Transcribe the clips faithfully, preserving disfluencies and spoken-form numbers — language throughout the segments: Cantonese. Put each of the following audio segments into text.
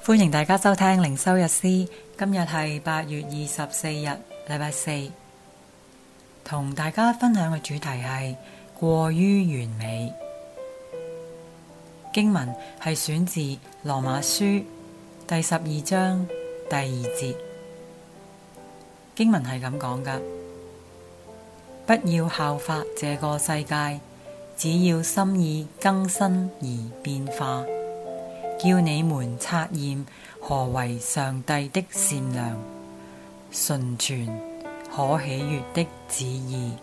歡迎大家收聽靈修日詩，今日係八月二十四日，禮拜四，同大家分享嘅主題係過於完美。經文係選自羅馬書第十二章第二節，經文係咁講㗎：不要效法這個世界，只要心意更新而變化，叫你們察驗何為上帝的善良、純全、可喜悅的旨意。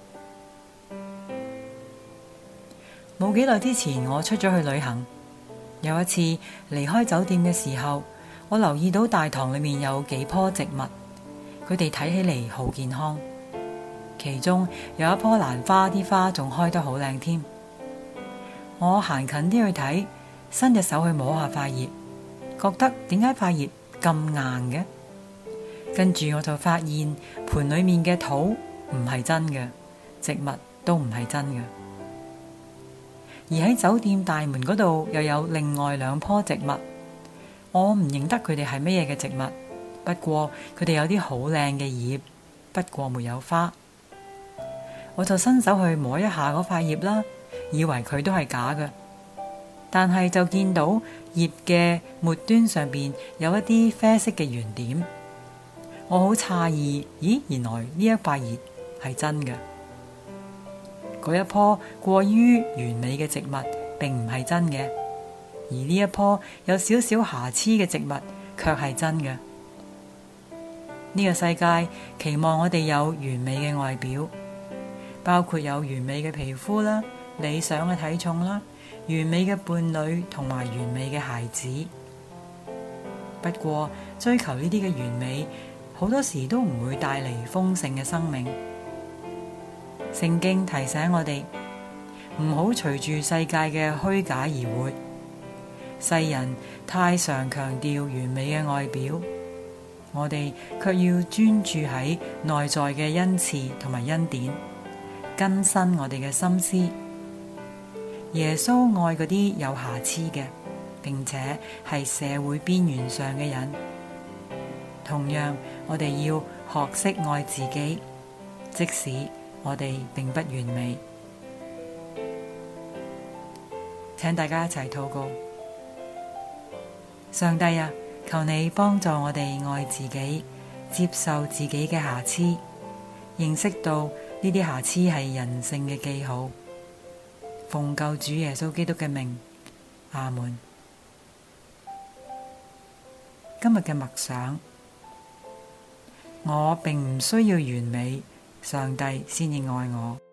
冇幾耐之前，我出咗去旅行。有一次離開酒店嘅時候，我留意到大堂裏面有幾棵植物，佢哋睇起嚟好健康。其中有一棵蘭花，啲花仲開得好靚添。我行近啲去睇，伸隻手去摸下塊葉，覺得點解塊葉咁硬嘅？跟住我就發現盆裏面嘅土唔係真嘅，植物都唔係真嘅。而喺酒店大門嗰度又有另外兩棵植物，我唔認得佢哋係乜嘢嘅植物，不過佢哋有啲好靚嘅葉，不過沒有花。我就伸手去摸一下嗰塊葉啦，以為佢都係假嘅，但係就見到葉嘅末端上邊有一啲啡色嘅圓點，我好詫異，咦，原來呢一塊葉係真嘅。嗰一棵過於完美嘅植物並唔係真嘅，而呢一棵有少少瑕疵嘅植物卻係真嘅。呢個世界期望我哋有完美嘅外表，包括有完美嘅皮膚啦、理想嘅體重啦、完美嘅伴侶同埋完美嘅孩子。不過追求呢啲嘅完美，好多時都唔會帶嚟豐盛嘅生命。聖經提醒我哋唔好隨住世界嘅虛假而活。世人太常強調完美嘅外表，我哋卻要專注喺內在嘅恩賜同埋恩典，更新我哋嘅心思。耶穌愛嗰啲有瑕疵嘅，並且係社會邊緣上嘅人。同樣，我哋要學識愛自己，即使我哋並不完美。請大家一齊禱告。上帝啊，求你幫助我哋愛自己，接受自己嘅瑕疵，認識到呢啲瑕疵係人性嘅記號。奉救主耶穌基督嘅名，阿門。今日嘅默想，我並唔需要完美，上帝先至愛我。